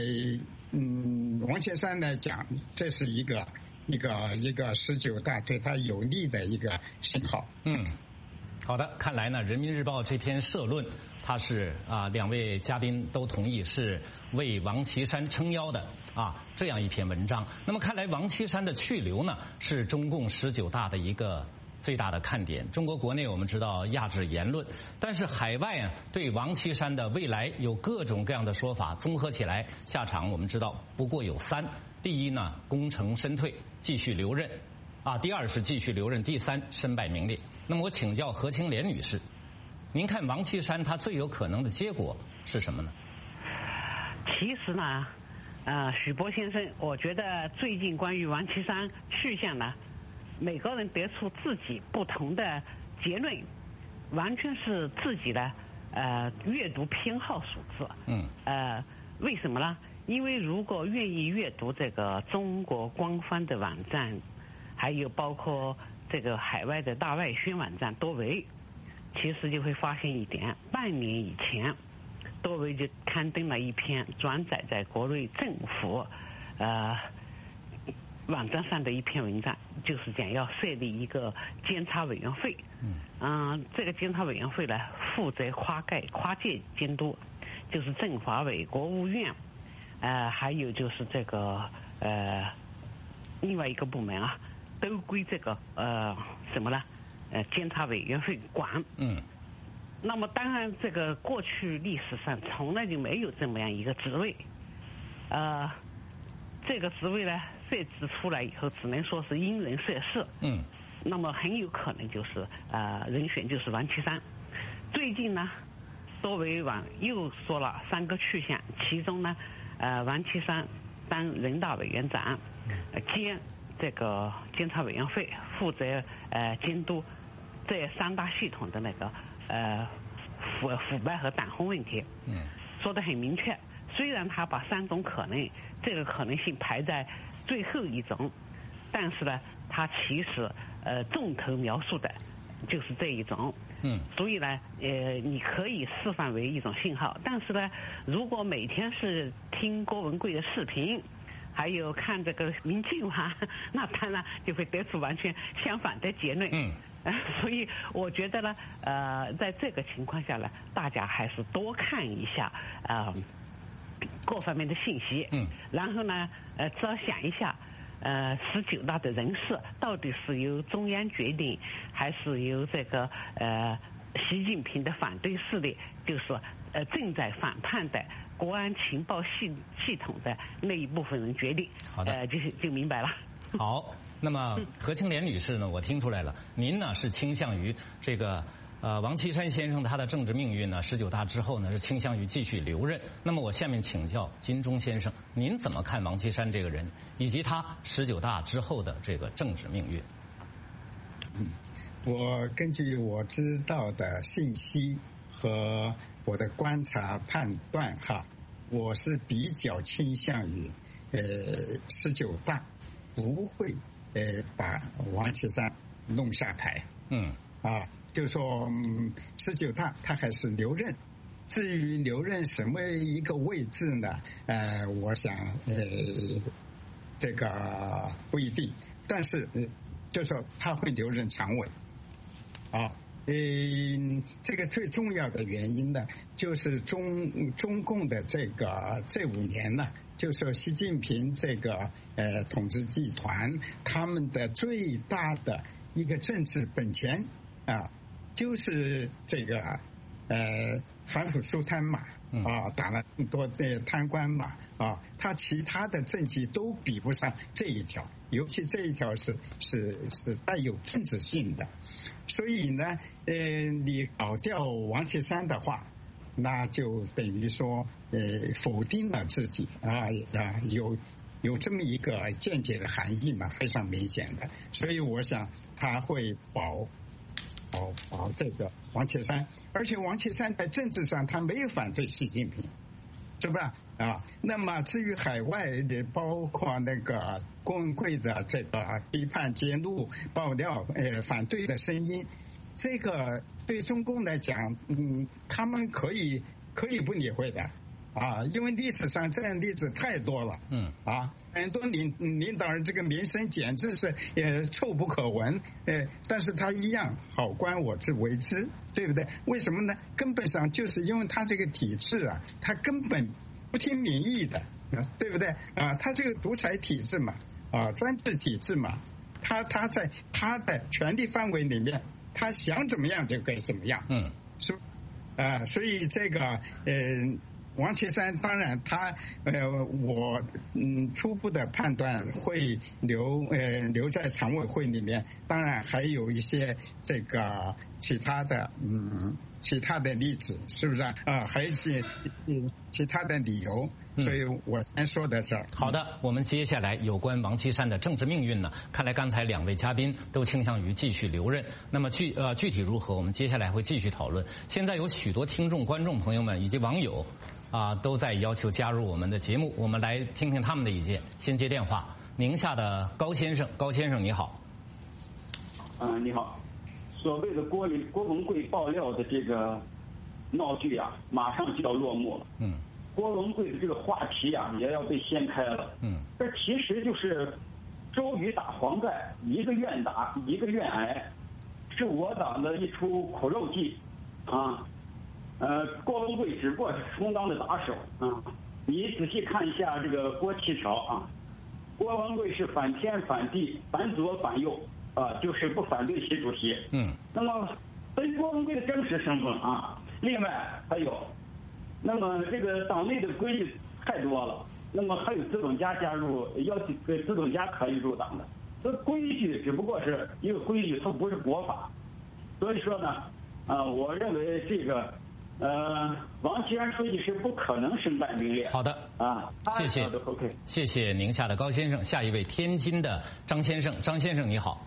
王岐山来讲，这是一个19大对他有利的一个信号。 好的，看来呢，《人民日报》这篇社论，它是2位嘉宾都同意是为王岐山撑腰的这样一篇文章。那么看来王岐山的去留呢，是中共19大的一个最大的看点。中国国内我们知道压制言论，但是海外对王岐山的未来有各种各样的说法，综合起来下场我们知道不过有3。第一呢，功成身退，继续留任第2是继续留任，第3身败名裂。那么我请教何清莲女士，您看王岐山他最有可能的结果是什么呢？ 其实呢，许波先生，我觉得最近关于王岐山去向呢，每个人得出自己不同的结论，完全是自己的阅读偏好所致。为什么呢？因为如果愿意阅读这个中国官方的网站，还有包括这个海外的大外宣网站多维，其实就会发现一点，半年以前多维就刊登了一篇转载在国内政府网站上的一篇文章，就是讲要设立一个监察委员会。这个监察委员会呢，负责跨界监督，就是政法委、国务院还有就是这个另外一个部门都归这个什么呢？监察委员会管。那么当然，这个过去历史上从来就没有这么样一个职位。这个职位呢设置出来以后，只能说是因人设事。那么很有可能就是人选就是王岐山。最近呢，多维网又说了3个去向，其中呢，王岐山当人大委员长，兼这个监察委员会负责监督这3大系统的那个腐败和党风问题。说得很明确，虽然他把3种可能这个可能性排在最后一种，但是呢，他其实重头描述的就是这一种。所以呢，你可以释放为一种信号，但是呢，如果每天是听郭文贵的视频，还有看这个民进网，那当然就会得出完全相反的结论。所以我觉得呢，在这个情况下呢，大家还是多看一下各方面的信息。然后呢，只要想一下，19大的人事到底是由中央决定，还是由这个习近平的反对势力，就是正在反叛的国安情报系统的那一部分人决定。 好的， 就明白了。 好，那么何清莲女士呢，我听出来了，您呢是倾向于这个王岐山先生他的政治命运呢，19大之后呢是倾向于继续留任。那么我下面请教金钟先生，您怎么看王岐山这个人，以及他19大之后的这个政治命运？ 我根据我知道的信息和我的观察判断我是比较倾向于19大不会把王岐山弄下台。就说19大他还是留任。至于留任什么一个位置呢？我想这个不一定，但是就是说他会留任常委，啊。这个最重要的原因呢，就是中共的这5年呢，就是说习近平这个统治集团他们的最大的一个政治本钱啊，就是这个反腐肃贪嘛，啊，打了更多的贪官嘛，啊，他其他的政绩都比不上这一条，尤其这一条是带有政治性的。所以呢，你搞掉王岐山的话，那就等于说，否定了自己有这么一个间接的含义嘛，非常明显的。所以我想他会保这个王岐山，而且王岐山在政治上他没有反对习近平，是不是啊？那么至于海外的，包括那个郭文贵的这个批判揭露爆料反对的声音，这个对中共来讲，他们可以不理会的啊，因为历史上这样的例子太多了，很多领导人这个名声简直是臭不可闻，但是他一样好官我之为之，对不对？为什么呢？根本上就是因为他这个体制啊，他根本不听民意的，对不对啊？他这个独裁体制嘛，专制体制嘛，他在他的权力范围里面，他想怎么样就可以怎么样，是吧？所以这个王岐山当然我初步的判断会留在常委会里面，当然还有一些这个其他的例子，是不是啊？还有一些其他的理由，所以我先说到这儿。 好的，我们接下来有关王岐山的政治命运呢，看来刚才2位嘉宾都倾向于继续留任。那么具体如何，我们接下来会继续讨论。现在有许多听众、观众朋友们以及网友都在要求加入我们的节目，我们来听听他们的意见。先接电话，宁夏的高先生，高先生你好。 你好。所谓的郭文贵爆料的这个闹剧啊，马上就要落幕了。郭文贵的这个话题啊，也要被掀开了。这其实就是周瑜打黄盖，一个愿打，一个愿挨，是我党的一出苦肉计啊。郭文贵只不过是充当的打手啊。你仔细看一下这个郭七条啊，郭文贵是反天反地反左反右就是不反对习主席。那么对于郭文贵的真实身份啊，另外还有，那么这个党内的规矩太多了，那么还有资本家加入，要给资本家可以入党的，这规矩只不过是一个规矩，它不是国法。所以说呢，我认为这个王岐山书记是不可能身败名裂。 好的谢谢。 OK， 谢谢宁夏的高先生。下一位天津的张先生，张先生你好。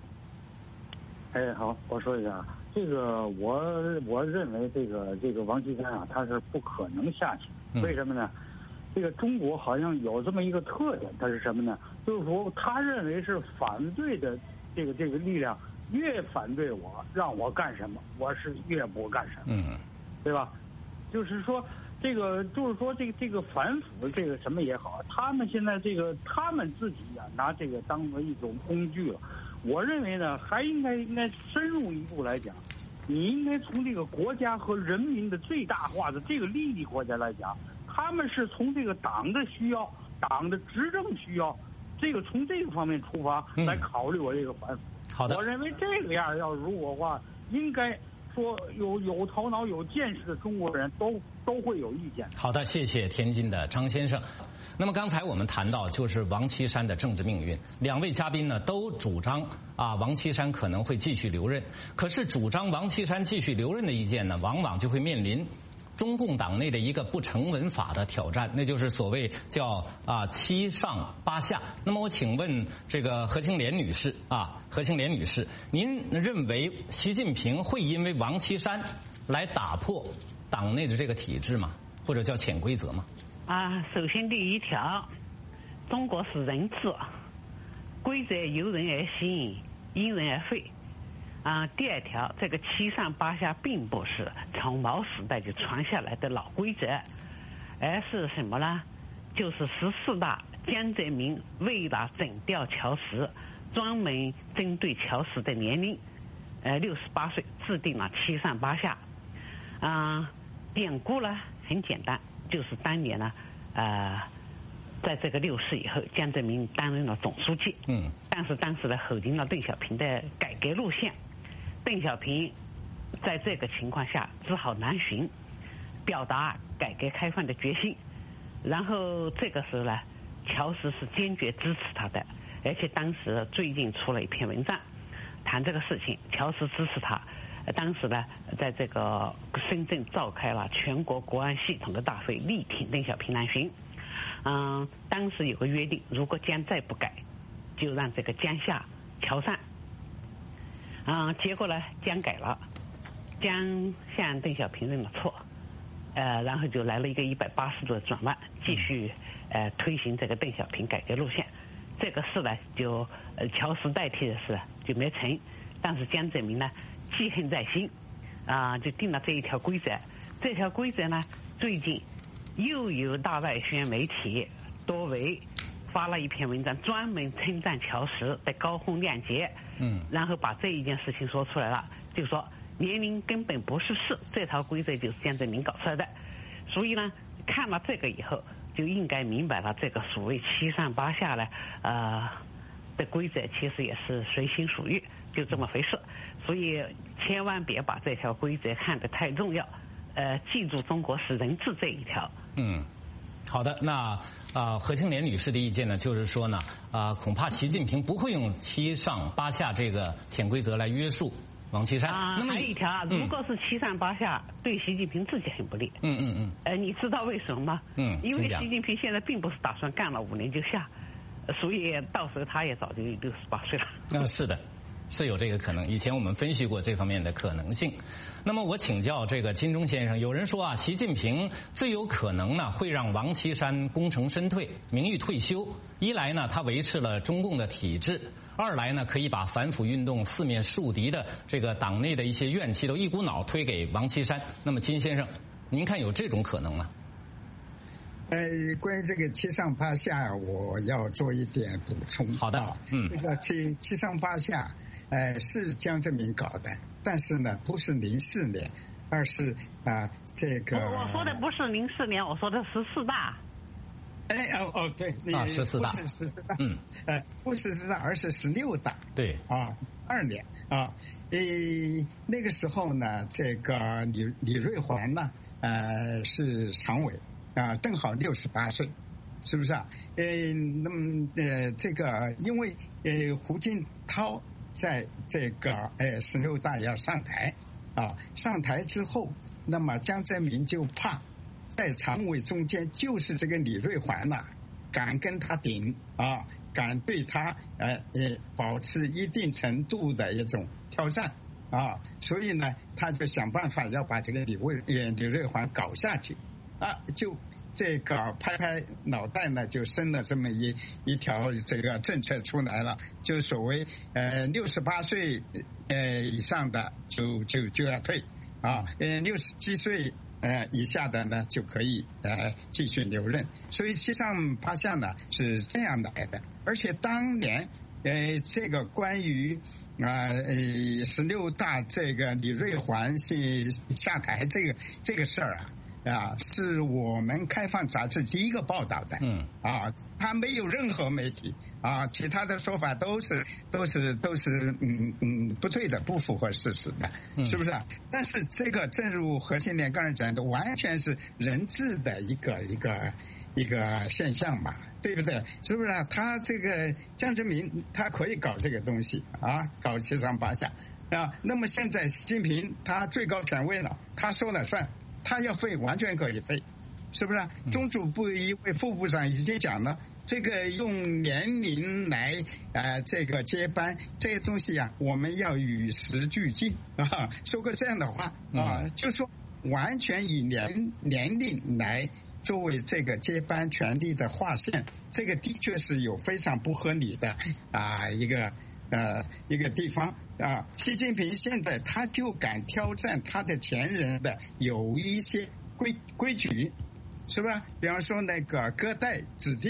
好，我说一下，这个我认为这个王岐山啊，他是不可能下去。为什么呢？这个中国好像有这么一个特点，它是什么呢？就是说，他认为是反对的这个力量越反对我，让我干什么，我是越不干什么。对吧？就是说，这个反腐这个什么也好，他们现在他们自己呀，拿这个当为一种工具了。我认为呢，还应该深入一步来讲，你应该从这个国家和人民的最大化的这个利益国家来讲，他们是从这个党的需要、党的执政需要，从这个方面出发来考虑我这个反腐。 好的， 我认为这个样要如果话，应该说有头脑、有见识的中国人都会有意见。 好的，谢谢天津的张先生。那么刚才我们谈到就是王岐山的政治命运，2位嘉宾呢都主张王岐山可能会继续留任，可是主张王岐山继续留任的意见呢，往往就会面临中共党内的一个不成文法的挑战，那就是所谓叫7上8下。那么我请问这个何清莲女士您认为习近平会因为王岐山来打破党内的这个体制吗？或者叫潜规则吗？ 首先第一条，中国是人治，规则由人而行，因人而废。第二条，这个7上8下并不是从毛时代就传下来的老规则，而是什么呢？就是14大江泽民为了整掉乔石，专门针对乔石的年龄，68岁制定了7上8下。典故呢很简单，就是当年呢，在这个6·4以后，江泽民担任了总书记。但是当时呢否定了邓小平的改革路线，邓小平在这个情况下只好南巡，表达改革开放的决心。然后这个时候呢，乔石是坚决支持他的，而且当时最近出了一篇文章谈这个事情，乔石支持他。当时呢，在这个深圳召开了全国国安系统的大会，力挺邓小平南巡。当时有个约定，如果江再不改，就让这个江下乔上。结果呢，江改了，江向邓小平认了错，然后就来了一个180度的转弯，继续推行这个邓小平改革路线。这个事呢，就乔石代替的事就没成，但是江泽民呢记恨在心，就定了这一条规则。这条规则呢，最近又有大外宣媒体多维发了一篇文章，专门称赞乔石的高风亮节。然后把这一件事情说出来了，就说年龄根本不是事，这套规则就是江泽民搞出来的。所以呢，看了这个以后，就应该明白了这个所谓7上8下呢，的规则其实也是随心所欲，就这么回事。所以千万别把这条规则看得太重要，记住中国是人治这一条。 好的，那何庆莲女士的意见呢，就是说呢，恐怕习近平不会用7上8下这个潜规则来约束王岐山。那么还有一条，如果是7上8下，对习近平自己很不利。你知道为什么吗？因为习近平现在并不是打算干了5年就下，所以到时候他也早就68岁了。 是的。是有这个可能，以前我们分析过这方面的可能性。那么我请教这个金钟先生，有人说习近平最有可能呢会让王岐山功成身退，名誉退休。一来呢，他维持了中共的体制；二来呢，可以把反腐运动四面树敌的这个党内的一些怨气都一股脑推给王岐山。那么金先生，您看有这种可能吗？ 关于这个7上8下，我要做一点补充。 好的， 这个七上8下。是江泽民搞的，但是呢，不是04年，而是这个。 我说的不是04年，我说的14大。 对 ，14大， 不是14大，不是14大，而是16大。 对 ，2年那个时候呢，这个李瑞环呢，是常委正好68岁，是不是啊？那么这个因为胡锦涛。在这个16大要上台上台之后，那么江泽民就怕在常委中间就是这个李瑞环敢跟他顶敢对他保持一定程度的一种挑战所以呢，他就想办法要把这个李瑞环搞下去就。这个拍脑袋呢，就生了这么一条这个政策出来了，就所谓68岁以上的就要退67岁以下的呢就可以继续留任，所以7上8下呢是这样来的。而且当年这个关于16大这个李瑞环是下台这个事儿是我们开放杂志第一个报道的。他没有任何媒体其他的说法都是不对的，不符合事实的，是不是但是这个正如何庆莲刚才讲的，完全是人治的一个现象嘛，对不对？是不是他这个江泽民他可以搞这个东西搞7上8下那么现在习近平他最高权威了，他说了算。他要废完全可以废，是不是中组部一位副部长已经讲了，这个用年龄来这个接班这些东西我们要与时俱进说过这样的话就说完全以年龄来作为这个接班权力的划线，这个的确是有非常不合理的一个地方习近平现在他就敢挑战他的前人的有一些规矩，是不是？比方说那个隔代指定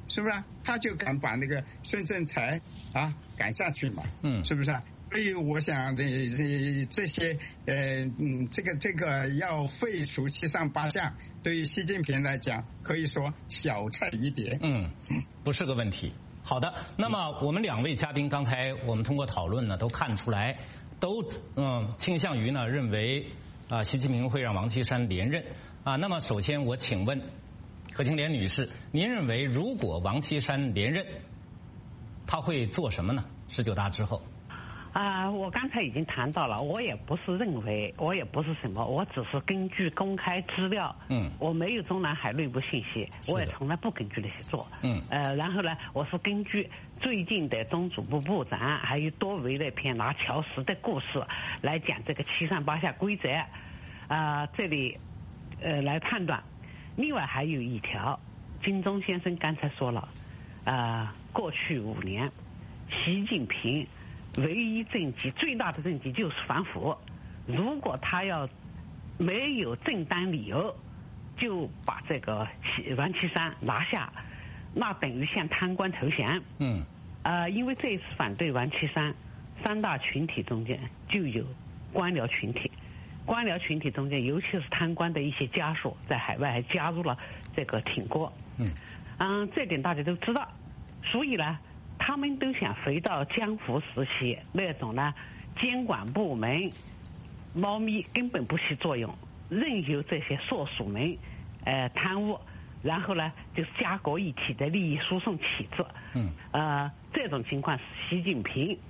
是不是？他就敢把那个孙政才赶下去嘛，是不是？所以我想这些这个要废除7上8下，对于习近平来讲，可以说小菜一碟。 不是个问题。好的，那么我们2位嘉宾刚才我们通过讨论呢，都看出来，都倾向于呢认为习近平会让王岐山连任那么首先我请问何庆莲女士，您认为如果王岐山连任，他会做什么呢？19大之后。 我刚才已经谈到了，我也不是认为，我也不是什么，我只是根据公开资料，我没有中南海内部信息，我也从来不根据那些做，然后呢，我是根据最近的中组部部长还有多维那篇拿乔石的故事来讲这个7上8下规则，这里来判断。另外还有一条，金钟先生刚才说了，过去5年，习近平唯一政绩最大的政绩就是反腐，如果他要没有正当理由就把这个王岐山拿下，那等于向贪官投降。因为这一次反对王岐山3大群体中间就有官僚群体，官僚群体中间尤其是贪官的一些家属在海外还加入了这个挺郭。这点大家都知道，所以呢他们都想回到江湖时期那种呢，监管部门猫咪根本不起作用，任由这些硕鼠们贪污，然后呢就是家国一体的利益输送体制。这种情况是习近平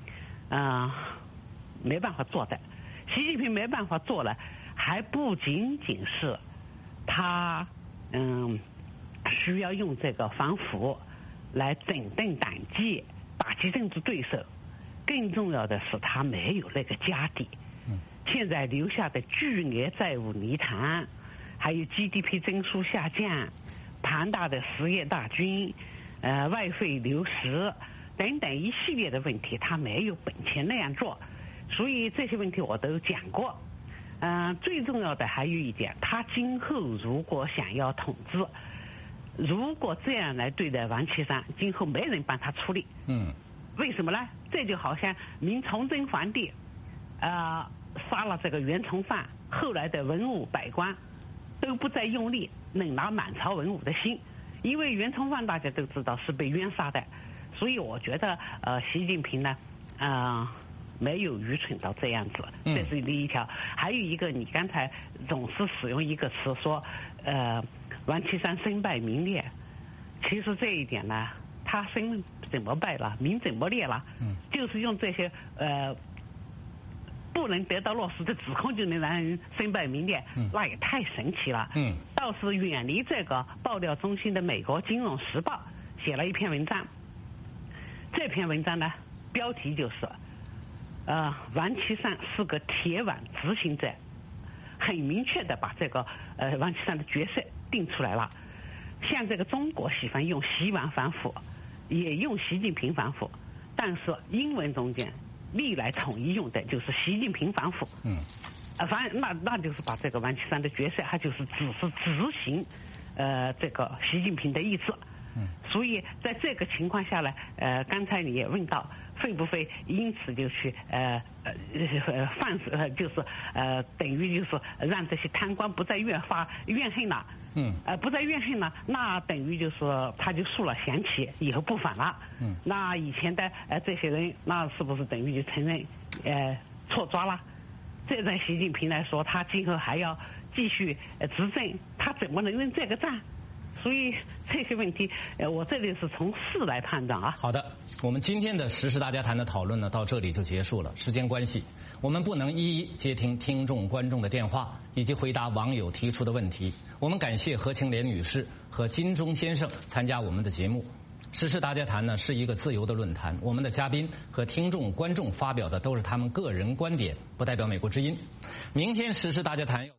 没办法做的。习近平没办法做了，还不仅仅是他需要用这个反腐来整顿党纪、打击政治对手，更重要的是他没有那个家底。现在留下的巨额债务泥潭，还有 GDP 增速下降、庞大的失业大军、外汇流失等等一系列的问题，他没有本钱那样做。所以这些问题我都讲过。最重要的还有一点，他今后如果想要统治，如果这样来对待王岐山，今后没人帮他出力。为什么呢？这就好像明崇祯皇帝杀了这个袁崇焕，后来的文武百官都不再用力能拿满朝文武的心，因为袁崇焕大家都知道是被冤杀的。所以我觉得习近平呢没有愚蠢到这样子，这是第一条。还有一个，你刚才总是使用一个词说王岐山身败名裂，其实这一点呢，他身怎么败了，名怎么裂了，就是用这些不能得到落实的指控就能让人身败名裂，那也太神奇了。倒是远离这个爆料中心的美国《金融时报》写了一篇文章，这篇文章呢标题就是王岐山是个铁腕执行者，很明确的把这个王岐山的角色定出来了。像这个中国喜欢用习王反腐，也用习近平反腐，但是英文中间历来统一用的就是习近平反腐。反正那就是把这个王岐山的角色，他就是只是执行这个习近平的意志。所以在这个情况下呢，刚才你也问到会不会因此就去就是等于就是让这些贪官不再怨恨了，不再怨恨了，那等于就是他就树了降旗，以后不反了。那以前的这些人，那是不是等于就承认错抓了？这在习近平来说，他今后还要继续执政，他怎么能认这个账？所以这些问题，我这里是从事来判断啊。 好的，我们今天的时事大家谈的讨论呢，到这里就结束了。时间关系，我们不能一一接听听众观众的电话，以及回答网友提出的问题。我们感谢何庆莲女士和金钟先生参加我们的节目。时事大家谈呢是一个自由的论坛，我们的嘉宾和听众观众发表的都是他们个人观点，不代表美国之音。明天时事大家谈。